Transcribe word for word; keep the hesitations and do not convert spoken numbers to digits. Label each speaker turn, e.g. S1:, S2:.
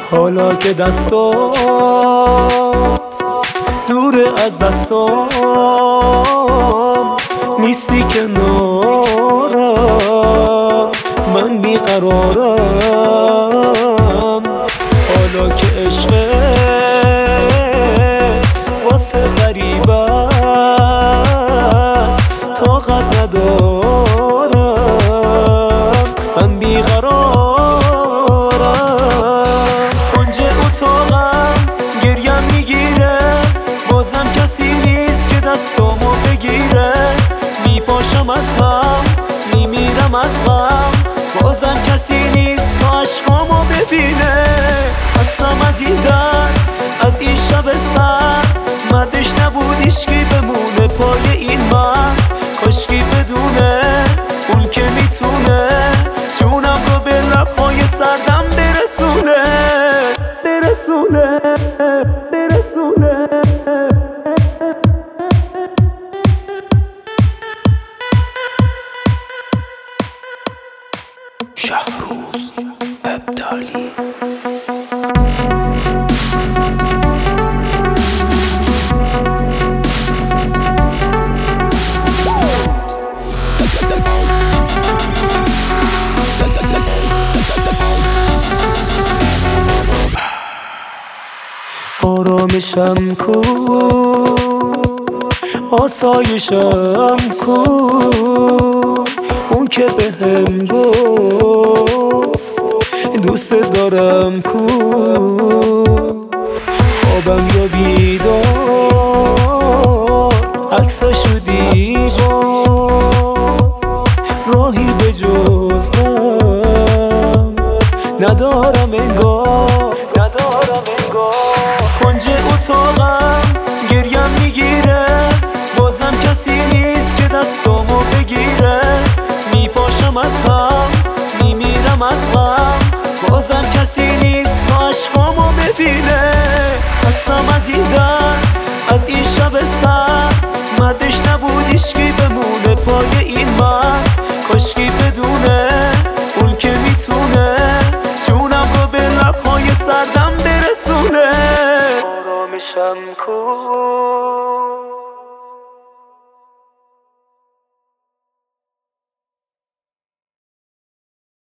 S1: حالا که دستات دور از دستام نیستی کنارم، من بیقرارم. حالا که عشقت واسه غریب است طاقت ندارم، من بیقرارم. کنج اتاقم گریم میگیره، بازم کسی نیست که دستامو بگیره. میپاشم از هم میمیرم از غم، بازم کسی نیست تا عشقامو ببینه. هستم از این در، از این شب سر، مردش نبود هیچکی بمونه پای این من. کاشکی بدونه اون که میتونه جونم رو به لبهای سردم برسونه برسونه برسونه.
S2: شهروز ابدالی.
S1: آرامشم کو، آسایشم کو، اون که بهم گفت دوست دارم کو. خوابم یا بیدار عکساشو دیوار، راهی به جز غم ندارم انگار ندارم انگار. کنج اتاقم گریم میگیره، بازم کسی نیست که دستامو بگیره. میپاشم از هم میمیرم از غم، بازم کسی نیست تا عشقامو ببینه. هستم از این